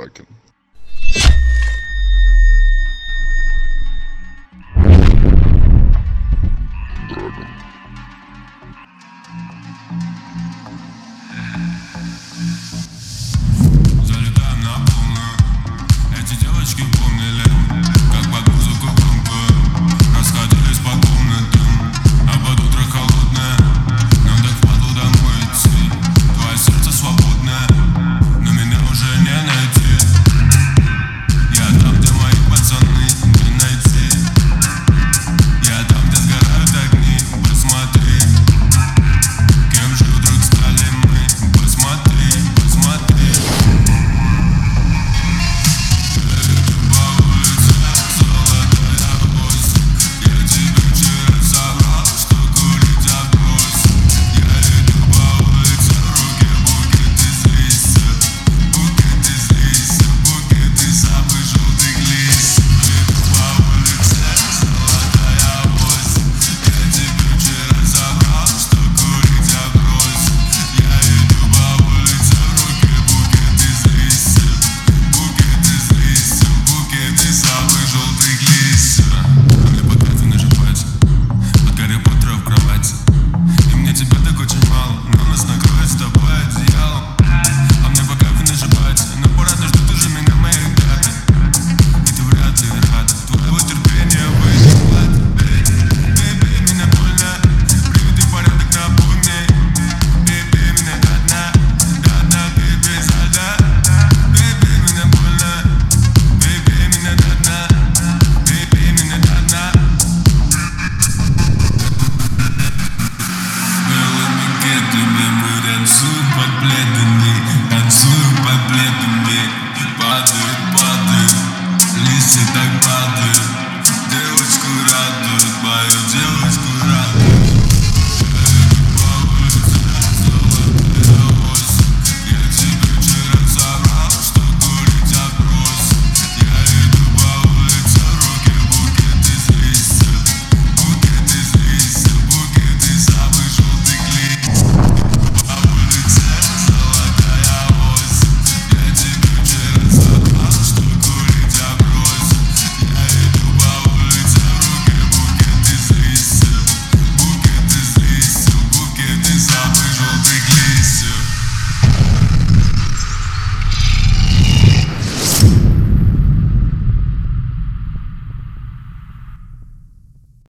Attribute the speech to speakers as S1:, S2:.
S1: Собакин.
S2: Залетаем на полную. Эти девочки помнили, как под музыку громкую расходились по комнатам, а под утро холодное нам так впадло домой идти. Твое сердце свободное, но меня уже не найти. Я там, где мои пацаны, не найти. Я там, где сгорают огни, посмотри. Кем же вдруг стали мы, посмотри, посмотри. Танцую под пледами, падают